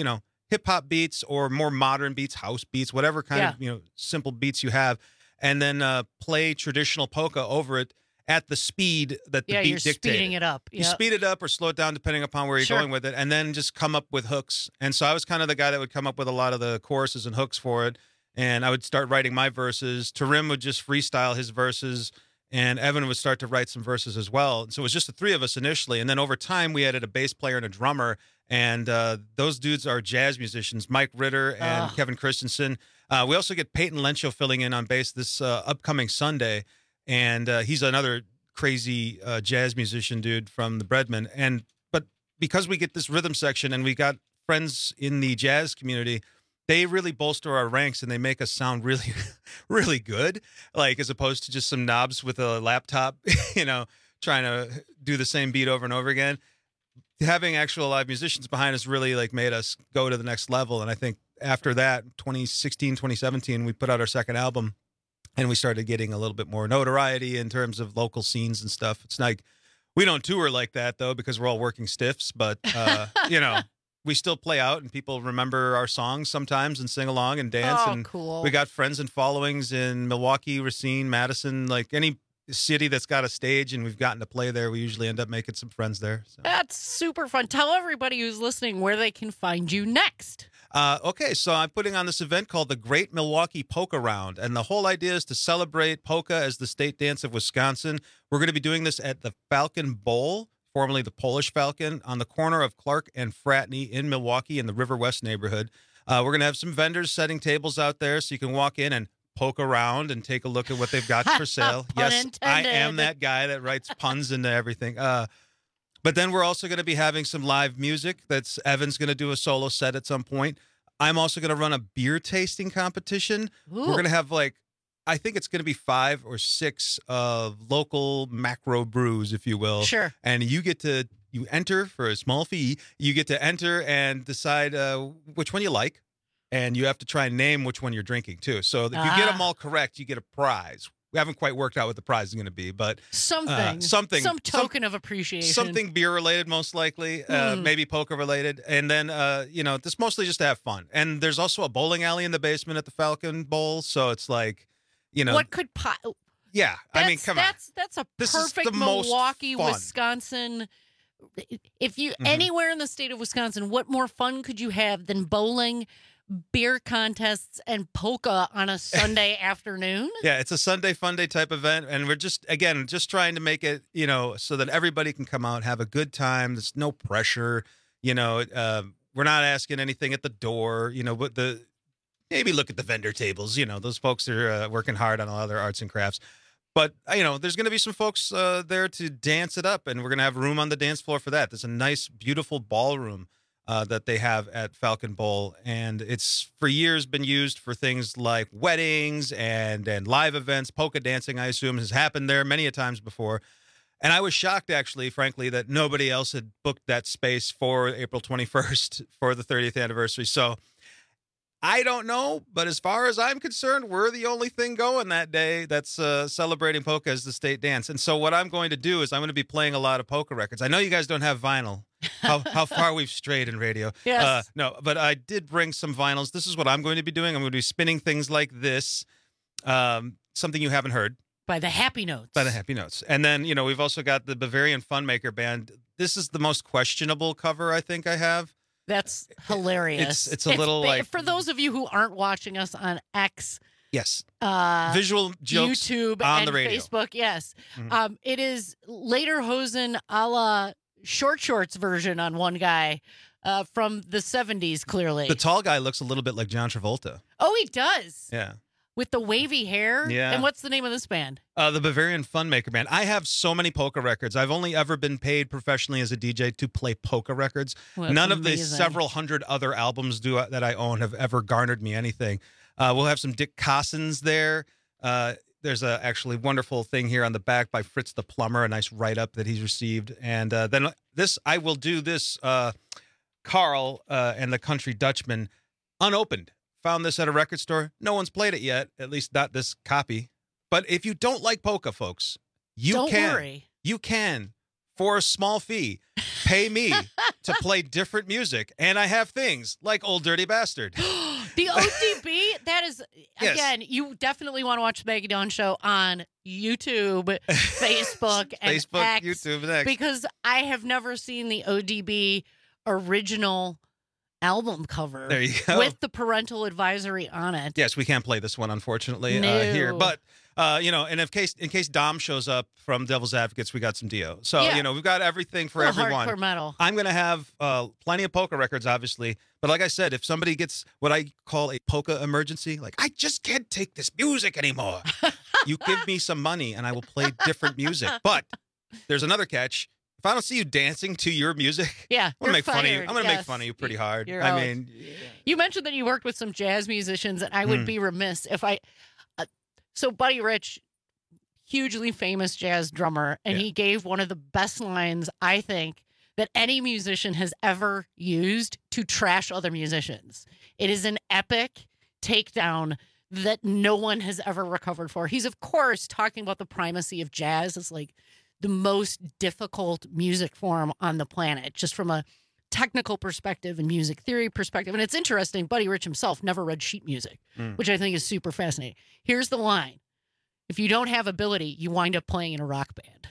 hip hop beats or more modern beats, house beats, whatever kind of simple beats you have, and then play traditional polka over it at the speed that the beat you're dictated. speeding it up. You speed it up or slow it down depending upon where you're going with it, and then just come up with hooks. And so I was kind of the guy that would come up with a lot of the choruses and hooks for it. And I would start writing my verses. Tarim would just freestyle his verses, and Evan would start to write some verses as well. And so it was just the three of us initially. And then over time, we added a bass player and a drummer. And those dudes are jazz musicians, Mike Ritter and Kevin Christensen. We also get Peyton Lencho filling in on bass this upcoming Sunday. And he's another crazy jazz musician dude from the Breadman. But because we get this rhythm section and we got friends in the jazz community, they really bolster our ranks, and they make us sound really, really good, like as opposed to just some knobs with a laptop, trying to do the same beat over and over again. Having actual live musicians behind us really made us go to the next level. And I think after that, 2016, 2017, we put out our second album, and we started getting a little bit more notoriety in terms of local scenes and stuff. It's like, we don't tour like that though, because we're all working stiffs, but we still play out, and people remember our songs sometimes and sing along and dance. Oh, and cool. We got friends and followings in Milwaukee, Racine, Madison, like any city that's got a stage and we've gotten to play there. We usually end up making some friends there. So. That's super fun. Tell everybody who's listening where they can find you next. Okay, so I'm putting on this event called the Great Milwaukee Polka Round, and the whole idea is to celebrate polka as the state dance of Wisconsin. We're going to be doing this at the Falcon Bowl, formerly the Polish Falcon, on the corner of Clark and Fratney in Milwaukee in the River West neighborhood. We're going to have some vendors setting tables out there so you can walk in and poke around and take a look at what they've got for sale. Yes, intended. I am that guy that writes puns into everything. But then we're also going to be having some live music. That's Evan's going to do a solo set at some point. I'm also going to run a beer tasting competition. Ooh. We're going to have I think it's going to be 5 or 6 of local macro brews, if you will. Sure. And you enter for a small fee. You get to enter and decide which one you like. And you have to try and name which one you're drinking, too. So if you get them all correct, you get a prize. We haven't quite worked out what the prize is going to be, but some token of appreciation. Something beer-related, most likely, maybe poker-related. And then, this mostly just to have fun. And there's also a bowling alley in the basement at the Falcon Bowl. So it's what could yeah, I mean, come on. That's a This is perfect the most Milwaukee, fun. Wisconsin If you Mm-hmm. anywhere in the state of Wisconsin, what more fun could you have than bowling, beer contests, and polka on a Sunday afternoon? Yeah, it's a Sunday fun day type event, and we're just trying to make it, so that everybody can come out, have a good time. There's no pressure, we're not asking anything at the door, but maybe look at the vendor tables. Those folks are working hard on a lot of their arts and crafts. But, there's going to be some folks there to dance it up, and we're going to have room on the dance floor for that. There's a nice, beautiful ballroom that they have at Falcon Bowl, and it's for years been used for things like weddings and live events. Polka dancing, I assume, has happened there many a times before. And I was shocked, actually, frankly, that nobody else had booked that space for April 21st for the 30th anniversary. So I don't know, but as far as I'm concerned, we're the only thing going that day that's celebrating polka as the state dance. And so what I'm going to do is I'm going to be playing a lot of polka records. I know you guys don't have vinyl. How far we've strayed in radio. Yes. No, but I did bring some vinyls. This is what I'm going to be doing. I'm going to be spinning things like this, something you haven't heard. By the Happy Notes. By the Happy Notes. And then, we've also got the Bavarian Funmaker Band. This is the most questionable cover I think I have. That's hilarious. It's a little like... For those of you who aren't watching us on X... Yes. Visual jokes YouTube on and the radio. Facebook, yes. Mm-hmm. It is Lederhosen a la short shorts version on one guy from the 70s, clearly. The tall guy looks a little bit like John Travolta. Oh, he does. Yeah. With the wavy hair. Yeah. And what's the name of this band? The Bavarian Funmaker Band. I have so many polka records. I've only ever been paid professionally as a DJ to play polka records. Well, None of the amazing. several hundred other albums that I own have ever garnered me anything. We'll have some Dick Cossins there. There's a actually wonderful thing here on the back by Fritz the Plumber, a nice write-up that he's received. And then I will do this, Carl and the Country Dutchman, unopened. Found this at a record store. No one's played it yet, at least not this copy. But if you don't like polka, folks, Don't worry. You can, for a small fee, pay me to play different music. And I have things like Old Dirty Bastard. The ODB, that is, Yes. again, you definitely want to watch the Maggie Dawn Show on YouTube, Facebook, and Facebook, X, YouTube, and X. because I have never seen the ODB original album cover There you go. with the parental advisory on it. Yes, we can't play this one, unfortunately, No. here. But, and in case Dom shows up from Devil's Advocates, we got some Dio. So, Yeah. we've got everything for Little everyone. hardcore metal. I'm going to have plenty of polka records, obviously. But like I said, if somebody gets what I call a polka emergency, like, I just can't take this music anymore, you give me some money and I will play different music. But there's another catch. If I don't see you dancing to your music, Yeah, I'm you're gonna make fun of you. fired. I'm gonna make Yes. fun of you pretty hard. You're I out. mean, You mentioned that you worked with some jazz musicians, and I would be remiss if I. So, Buddy Rich, hugely famous jazz drummer, and he gave one of the best lines, I think, that any musician has ever used to trash other musicians. It is an epic takedown that no one has ever recovered for. He's, of course, talking about the primacy of jazz as like the most difficult music form on the planet, just from a technical perspective and music theory perspective. And it's interesting, Buddy Rich himself never read sheet music, which I think is super fascinating. Here's the line. If you don't have ability, you wind up playing in a rock band.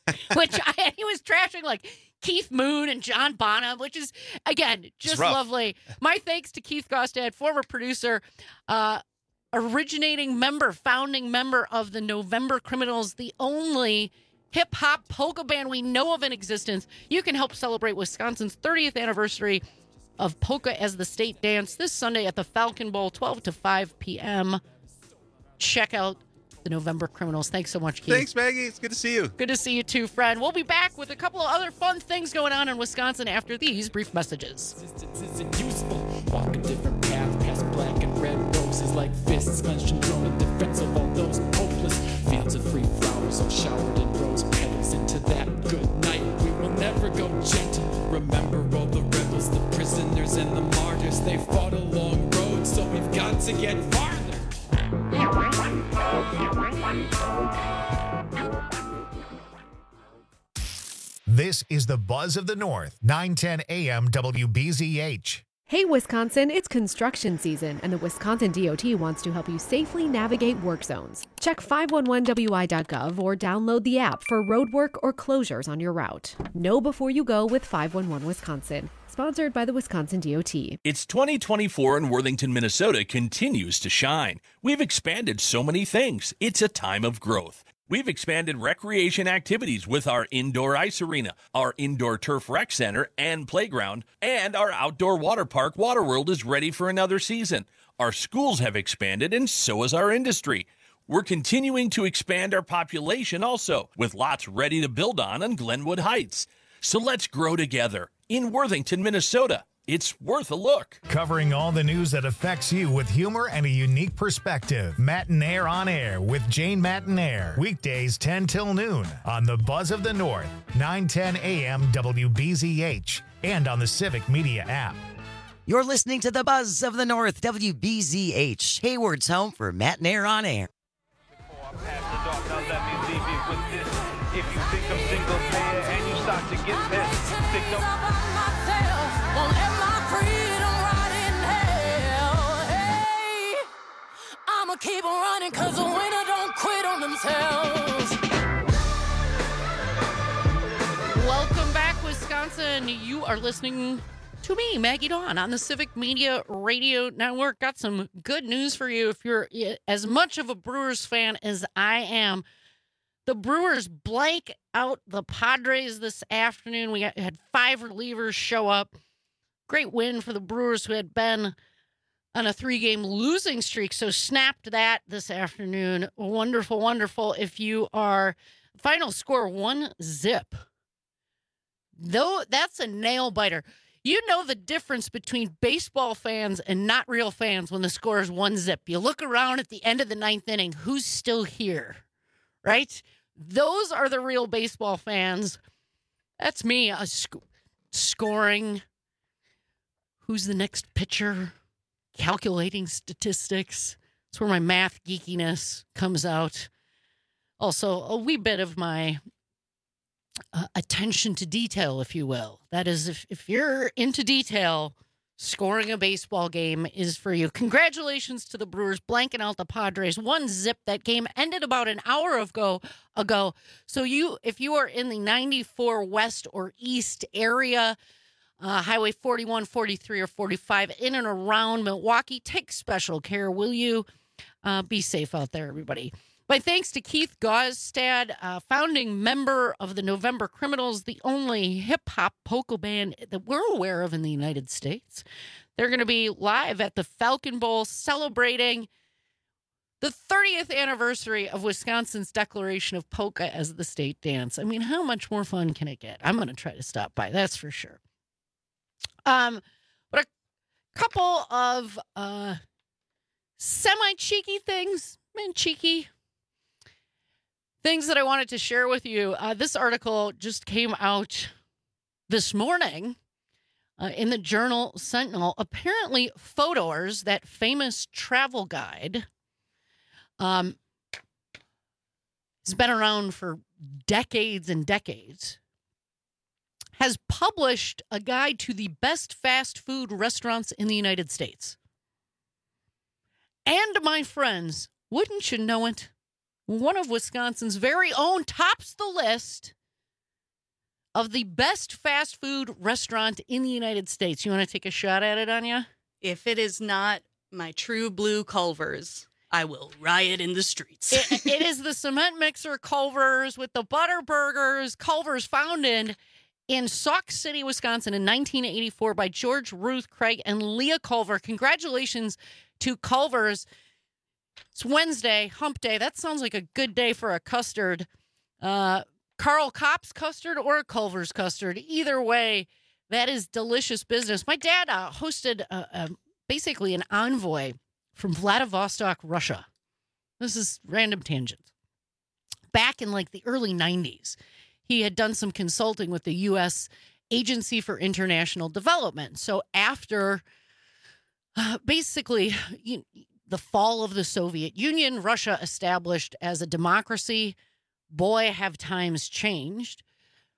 He was trashing like Keith Moon and John Bonham, which is, again, just rough. lovely. My thanks to Keith Gostad, former producer, originating member, founding member of the November Criminals, the only hip-hop polka band we know of in existence. You can help celebrate Wisconsin's 30th anniversary of polka as the state dance this Sunday at the Falcon Bowl, 12 to 5 p.m. Check out the November Criminals. Thanks so much, Keith. thanks, Maggie. It's good to see you. Good to see you too, friend. We'll be back with a couple of other fun things going on in Wisconsin after these brief messages. Isn't useful. Walk a different path past black and red roses like fists clenched and drawn in defense of all those hopeless fields of free flowers all showered in rose petals. Into that good night we will never go gentle. Remember all the rebels, the prisoners and the martyrs. They fought a long road, so we've got to get farther. This is the Buzz of the North, 910 AM WBZH. Hey, Wisconsin, it's construction season, and the Wisconsin DOT wants to help you safely navigate work zones. Check 511wi.gov or download the app for road work or closures on your route. Know before you go with 511 Wisconsin. Sponsored by the Wisconsin DOT. It's 2024 and Worthington, Minnesota continues to shine. We've expanded so many things. It's a time of growth. We've expanded recreation activities with our indoor ice arena, our indoor turf rec center and playground, and our outdoor water park, Waterworld, is ready for another season. Our schools have expanded, and so has our industry. We're continuing to expand our population also, with lots ready to build on Glenwood Heights. So let's grow together in Worthington, Minnesota. It's worth a look. Covering all the news that affects you with humor and a unique perspective. Matinaire on Air with Jane Matinaire. Weekdays 10 till noon on the Buzz of the North, 910 a.m. WBZH, and on the Civic Media app. You're listening to the Buzz of the North, WBZH, Hayward's home for Matinaire on Air. If you think I'm single player and you start to get pissed, think won't let my freedom rot in hell. Hey, I'ma keep on running cause the winner don't quit on themselves. Welcome back, Wisconsin. You are listening to me, Maggie Dawn, on the Civic Media Radio Network. Got some good news for you if you're as much of a Brewers fan as I am. The Brewers blank out the Padres this afternoon. We had 5 relievers show up. Great win for the Brewers, who had been on a 3-game losing streak. So snapped that this afternoon. Wonderful, wonderful. If you are final score 1-0, though, that's a nail biter. You know the difference between baseball fans and not real fans when the score is 1-0. You look around at the end of the 9th inning, who's still here, right? Those are the real baseball fans. That's me, scoring. Who's the next pitcher? Calculating statistics. That's where my math geekiness comes out. Also, a wee bit of my attention to detail, if you will. That is, if you're into detail, scoring a baseball game is for you. Congratulations to the Brewers blanking out the Padres. 1-0. That game ended about an hour ago. So if you are in the 94 West or East area, Highway 41, 43, or 45, in and around Milwaukee, take special care, will you? Be safe out there, everybody. My thanks to Keith Gostad, founding member of the November Criminals, the only hip-hop polka band that we're aware of in the United States. They're going to be live at the Falcon Bowl celebrating the 30th anniversary of Wisconsin's declaration of polka as the state dance. I mean, how much more fun can it get? I'm going to try to stop by, that's for sure. But a couple of semi-cheeky things, cheeky things that I wanted to share with you. This article just came out this morning in the Journal Sentinel. Apparently, Fodor's, that famous travel guide, has been around for decades and decades, has published a guide to the best fast food restaurants in the United States. And, my friends, wouldn't you know it, one of Wisconsin's very own tops the list of the best fast food restaurant in the United States. You want to take a shot at it, Anya? If it is not my True Blue Culver's, I will riot in the streets. It is the cement mixer Culver's with the butter burgers. Culver's, founded in Sauk City, Wisconsin in 1984 by George, Ruth, Craig, and Leah Culver. Congratulations to Culver's. It's Wednesday, hump day. That sounds like a good day for a custard. Carl Kopp's custard or a Culver's custard. Either way, that is delicious business. My dad hosted basically an envoy from Vladivostok, Russia. This is random tangents. Back in like the early 90s, he had done some consulting with the U.S. Agency for International Development. So after basically the fall of the Soviet Union, Russia established as a democracy. Boy, have times changed.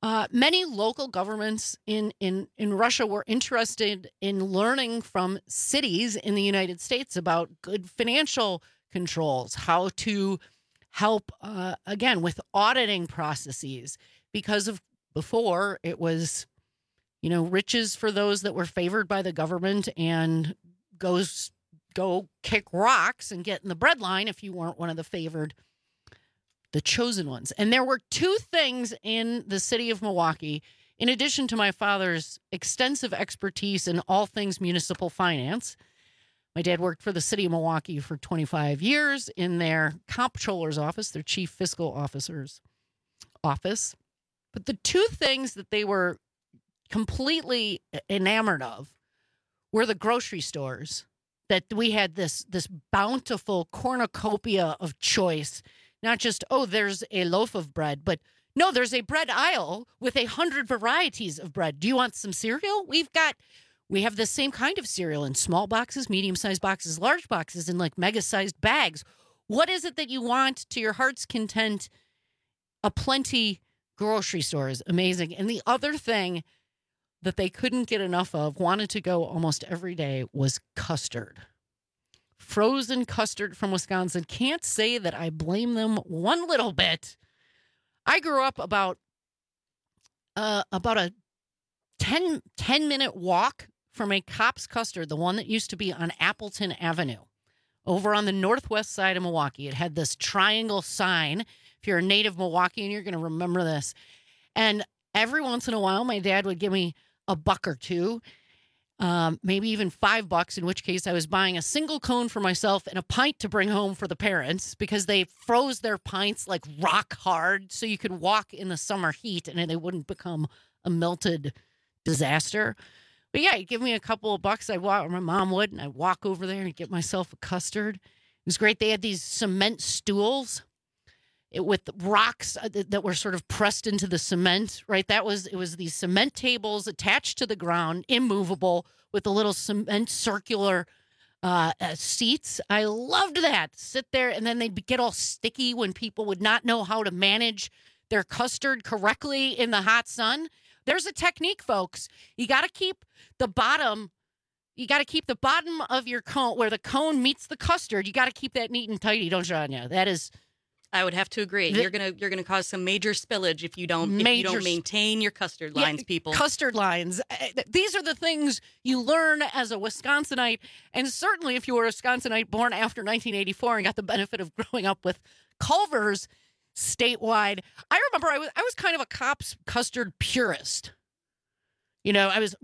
Many local governments in Russia were interested in learning from cities in the United States about good financial controls, how to help, again, with auditing processes, because of before it was, riches for those that were favored by the government and go kick rocks and get in the breadline if you weren't one of the favored, the chosen ones. And there were two things in the city of Milwaukee, in addition to my father's extensive expertise in all things municipal finance. My dad worked for the city of Milwaukee for 25 years in their comptroller's office, their chief fiscal officer's office. But the two things that they were completely enamored of were the grocery stores, that we had this bountiful cornucopia of choice. Not just, there's a loaf of bread, but no, there's a bread aisle with 100 varieties of bread. Do you want some cereal? We have the same kind of cereal in small boxes, medium-sized boxes, large boxes, and like mega-sized bags. What is it that you want to your heart's content? A plenty grocery store is amazing. And the other thing that they couldn't get enough of, wanted to go almost every day, was custard. Frozen custard from Wisconsin. Can't say that I blame them one little bit. I grew up about a 10-minute walk from a Kopp's Custard, the one that used to be on Appleton Avenue, over on the northwest side of Milwaukee. It had this triangle sign. If you're a native Milwaukeean, you're going to remember this. And every once in a while, my dad would give me a buck or two, maybe even $5, in which case I was buying a single cone for myself and a pint to bring home for the parents, because they froze their pints like rock hard so you could walk in the summer heat and they wouldn't become a melted disaster. But yeah, he'd give me a couple of bucks. I'd walk, or my mom would, and I'd walk over there and get myself a custard. It was great. They had these cement stools with rocks that were sort of pressed into the cement, right? It was these cement tables attached to the ground, immovable, with the little cement circular seats. I loved that. Sit there, and then they'd get all sticky when people would not know how to manage their custard correctly in the hot sun. There's a technique, folks. You got to keep the bottom. You got to keep the bottom of your cone where the cone meets the custard. You got to keep that neat and tidy, don't you, Anya? That is. I would have to agree. You're gonna cause some major spillage if you don't maintain your custard lines, people. Custard lines. These are the things you learn as a Wisconsinite, and certainly if you were a Wisconsinite born after 1984 and got the benefit of growing up with Culver's statewide. I remember I was kind of a Kopp's custard purist. It's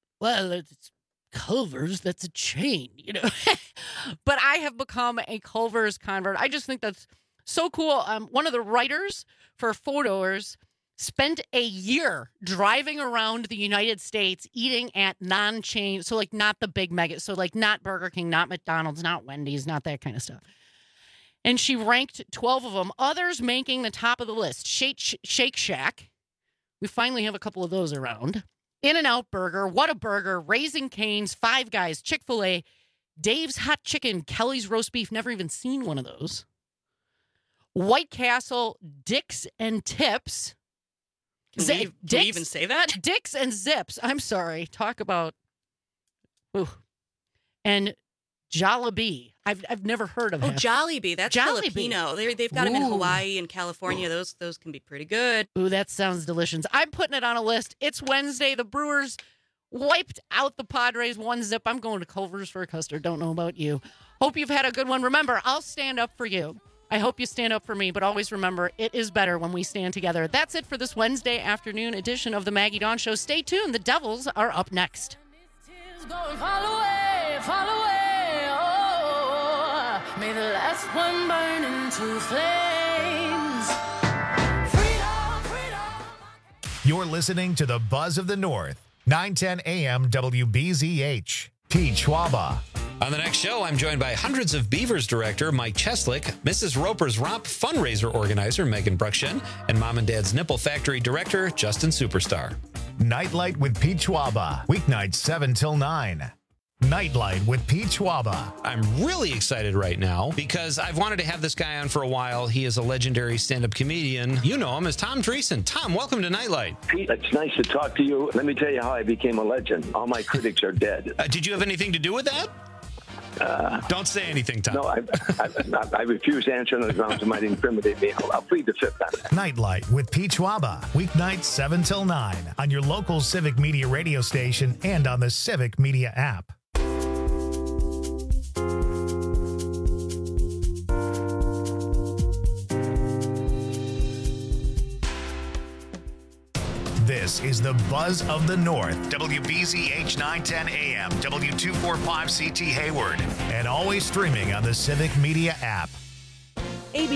Culver's, that's a chain, But I have become a Culver's convert. I just think that's so cool. One of the writers for Fodor's spent a year driving around the United States eating at non-chain, so like not the big mega, so like not Burger King, not McDonald's, not Wendy's, not that kind of stuff. And she ranked 12 of them. Others making the top of the list: Shake Shack. We finally have a couple of those around. In-N-Out Burger, Whataburger, Raising Cane's, Five Guys, Chick-fil-A, Dave's Hot Chicken, Kelly's Roast Beef. Never even seen one of those. White Castle, Dick's and Tips. Can we even say that? Dick's and Zips. I'm sorry. Talk about. Ooh. And Jollibee. I've never heard of it. Oh, Jollibee. That's Filipino. They've got them in Hawaii and California. Ooh. Those can be pretty good. Ooh, that sounds delicious. I'm putting it on a list. It's Wednesday. The Brewers wiped out the Padres 1-0. I'm going to Culver's for a custard. Don't know about you. Hope you've had a good one. Remember, I'll stand up for you. I hope you stand up for me, but always remember, it is better when we stand together. That's it for this Wednesday afternoon edition of the Maggie Dawn Show. Stay tuned. The Devils are up next. Oh, may the last one burn into flames. Freedom, freedom. You're listening to the Buzz of the North, 910 AM WBZH. Pete Schwaba. On the next show, I'm joined by Hundreds of Beavers director Mike Cheslick, Mrs. Roper's Romp fundraiser organizer Megan Bruckshen, and Mom and Dad's Nipple Factory director Justin Superstar. Nightlight with Pete Schwaba. Weeknights 7 till 9. Nightlight with Pete Schwaba. I'm really excited right now because I've wanted to have this guy on for a while. He is a legendary stand-up comedian. You know him as Tom Dreesen. Tom, welcome to Nightlight. Pete, it's nice to talk to you. Let me tell you how I became a legend. All my critics are dead. Did you have anything to do with that? Don't say anything, Tom. No, I refuse to answer on the grounds it might incriminate me. I'll plead the fifth on it. Nightlight with Pete Schwaba. Weeknights 7 till 9 on your local Civic Media radio station and on the Civic Media app. This is the Buzz of the North, WBZH 910 AM, W245CT Hayward, and always streaming on the Civic Media app.